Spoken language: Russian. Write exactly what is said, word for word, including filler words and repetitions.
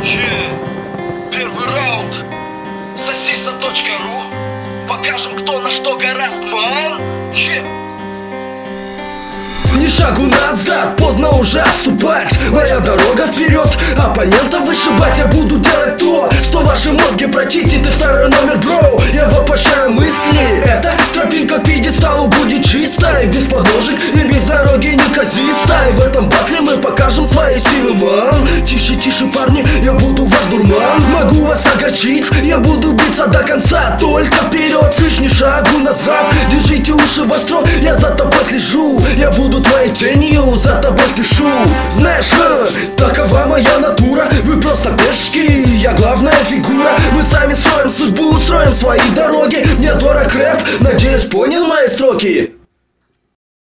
Yeah. Первый раунд. Сосиса точка ру. Покажем, кто на что гораст, ман. Yeah. Ни шагу назад, поздно уже отступать. Моя дорога вперед, оппонента вышибать. Я буду делать то, что ваши мозги прочистит. И второй номер, бро, я воплощаю мысли. Эта тропинка к пьедесталу будет чистой, без подножек и без дороги неказистой. В этом батле мы покажем свои силы, ман. Тише, тише, парни, я буду ваш дурман. Могу вас огорчить, я буду биться до конца. Только вперед, слышь, ни шагу назад. Держите уши востро, я за тобой слежу. Я буду твоей тенью, за тобой спешу. Знаешь, ха, такова моя натура. Вы просто пешки, я главная фигура. Мы сами строим судьбу, строим свои дороги. Мне дорог рэп, надеюсь, понял мои строки.